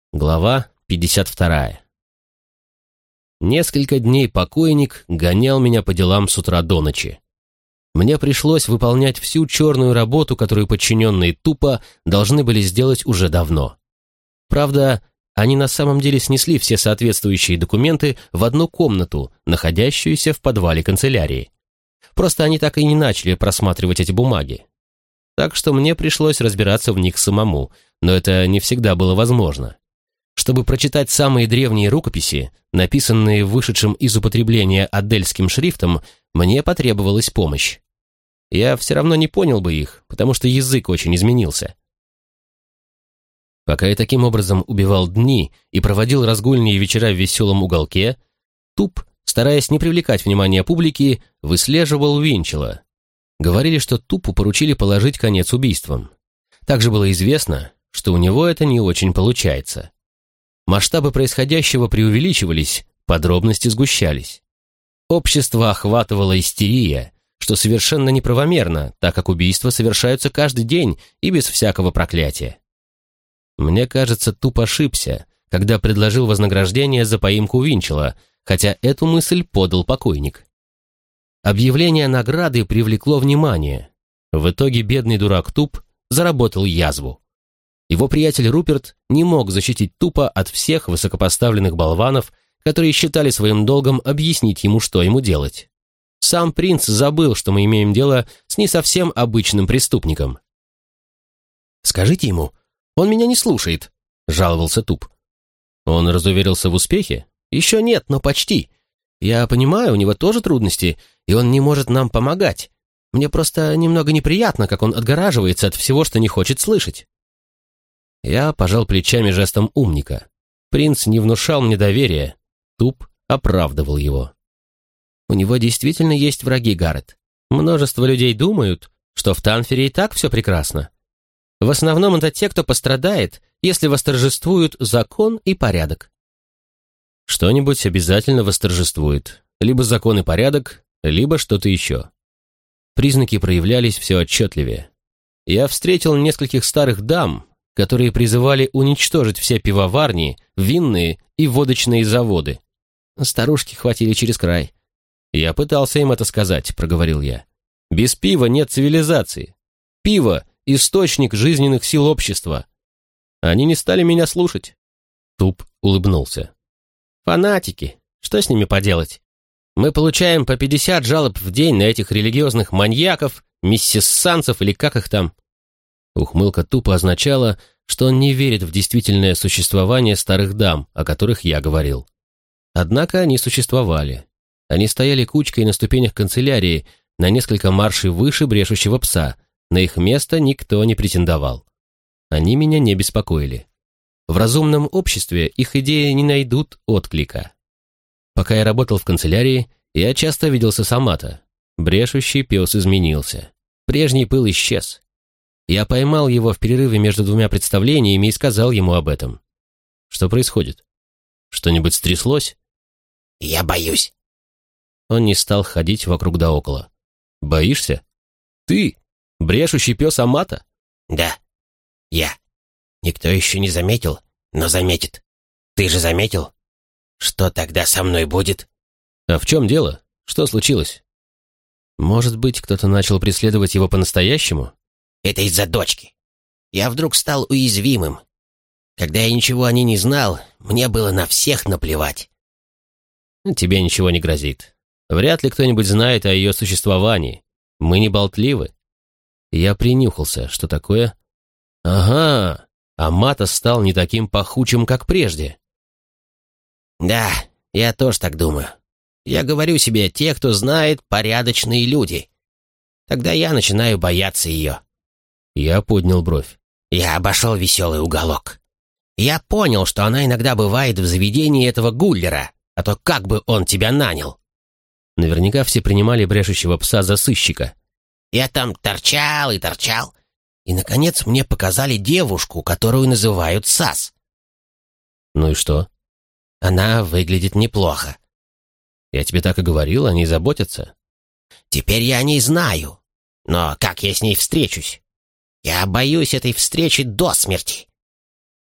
Глава 52. Несколько дней покойник гонял меня по делам с утра до ночи. Мне пришлось выполнять всю черную работу, которую подчиненные тупо должны были сделать уже давно. Правда, они на самом деле снесли все соответствующие документы в одну комнату, находящуюся в подвале канцелярии. Просто они так и не начали просматривать эти бумаги. Так что мне пришлось разбираться в них самому, но это не всегда было возможно. Чтобы прочитать самые древние рукописи, написанные вышедшим из употребления адельским шрифтом, мне потребовалась помощь. Я все равно не понял бы их, потому что язык очень изменился. Пока я таким образом убивал дни и проводил разгульные вечера в веселом уголке, Туп, стараясь не привлекать внимания публики, выслеживал Винчела. Говорили, что Тупу поручили положить конец убийствам. Также было известно, что у него это не очень получается. Масштабы происходящего преувеличивались, подробности сгущались. Общество охватывала истерия, что совершенно неправомерно, так как убийства совершаются каждый день и без всякого проклятия. Мне кажется, Туп ошибся, когда предложил вознаграждение за поимку Винчела, хотя эту мысль подал покойник. Объявление награды привлекло внимание. В итоге бедный дурак Туп заработал язву. Его приятель Руперт не мог защитить Тупа от всех высокопоставленных болванов, которые считали своим долгом объяснить ему, что ему делать. Сам принц забыл, что мы имеем дело с не совсем обычным преступником. «Скажите ему, он меня не слушает», — жаловался Туп. Он разуверился в успехе? Еще нет, но почти. Я понимаю, у него тоже трудности, и он не может нам помогать. Мне просто немного неприятно, как он отгораживается от всего, что не хочет слышать. Я пожал плечами жестом умника. Принц не внушал мне доверия. Туп оправдывал его. У него действительно есть враги, Гаррет. Множество людей думают, что в Танфере и так все прекрасно. В основном это те, кто пострадает, если восторжествуют закон и порядок. Что-нибудь обязательно восторжествует. Либо закон и порядок, либо что-то еще. Признаки проявлялись все отчетливее. Я встретил нескольких старых дам, которые призывали уничтожить все пивоварни, винные и водочные заводы. Старушки хватили через край. «Я пытался им это сказать», — проговорил я. «Без пива нет цивилизации. Пиво — источник жизненных сил общества». Они не стали меня слушать. Туп улыбнулся. «Фанатики. Что с ними поделать? Мы получаем по 50 жалоб в день на этих религиозных маньяков, миссиссанцев или как их там». Ухмылка Тупа означала, что он не верит в действительное существование старых дам, о которых я говорил. Однако они существовали. Они стояли кучкой на ступенях канцелярии, на несколько маршей выше брешущего пса. На их место никто не претендовал. Они меня не беспокоили. В разумном обществе их идеи не найдут отклика. Пока я работал в канцелярии, я часто виделся с Амато. Брешущий пес изменился. Прежний пыл исчез. Я поймал его в перерыве между двумя представлениями и сказал ему об этом. Что происходит? Что-нибудь стряслось? Я боюсь. Он не стал ходить вокруг да около. Боишься? Ты? Брешущий пес Амато? Да, я. Никто еще не заметил, но заметит. Ты же заметил? Что тогда со мной будет? А в чем дело? Что случилось? Может быть, кто-то начал преследовать его по-настоящему? Это из-за дочки. Я вдруг стал уязвимым. Когда я ничего о ней не знал, мне было на всех наплевать. Тебе ничего не грозит. Вряд ли кто-нибудь знает о ее существовании. Мы не болтливы. Я принюхался. Что такое? Ага, Амато стал не таким пахучим, как прежде. Да, я тоже так думаю. Я говорю себе, те, кто знает, порядочные люди. Тогда я начинаю бояться ее. Я поднял бровь. Я обошел веселый уголок. Я понял, что она иногда бывает в заведении этого Гуллера, а то как бы он тебя нанял. Наверняка все принимали брешущего пса за сыщика. Я там торчал и торчал, и, наконец, мне показали девушку, которую называют Сас. Ну и что? Она выглядит неплохо. Я тебе так и говорил, они заботятся. Теперь я о ней знаю, но как я с ней встречусь? Я боюсь этой встречи до смерти.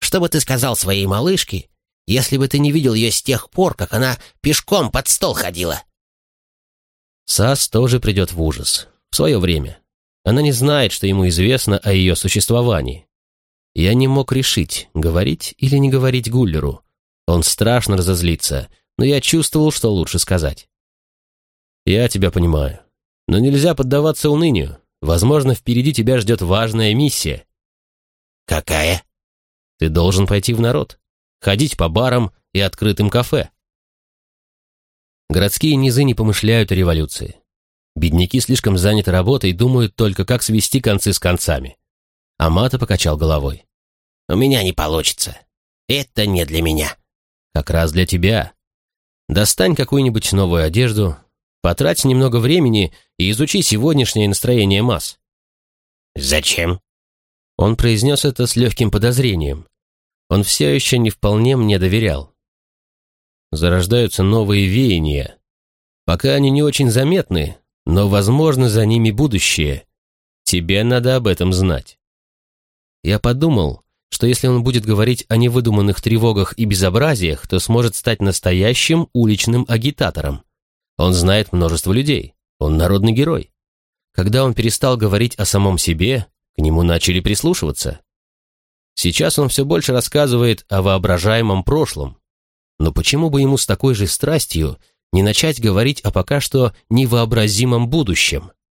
Что бы ты сказал своей малышке, если бы ты не видел ее с тех пор, как она пешком под стол ходила?» Сас тоже придет в ужас. В свое время. Она не знает, что ему известно о ее существовании. Я не мог решить, говорить или не говорить Гуллеру. Он страшно разозлится, но я чувствовал, что лучше сказать. «Я тебя понимаю. Но нельзя поддаваться унынию. Возможно, впереди тебя ждет важная миссия». «Какая?» «Ты должен пойти в народ, ходить по барам и открытым кафе». Городские низы не помышляют о революции. Бедняки слишком заняты работой и думают только, как свести концы с концами. Амато покачал головой. «У меня не получится. Это не для меня». «Как раз для тебя. Достань какую-нибудь новую одежду, потрать немного времени и изучи сегодняшнее настроение масс». «Зачем?» Он произнес это с легким подозрением. Он все еще не вполне мне доверял. Зарождаются новые веяния. Пока они не очень заметны, но, возможно, за ними будущее. Тебе надо об этом знать. Я подумал, что если он будет говорить о невыдуманных тревогах и безобразиях, то сможет стать настоящим уличным агитатором. Он знает множество людей. Он народный герой. Когда он перестал говорить о самом себе, к нему начали прислушиваться. Сейчас он все больше рассказывает о воображаемом прошлом. Но почему бы ему с такой же страстью не начать говорить о пока что невообразимом будущем?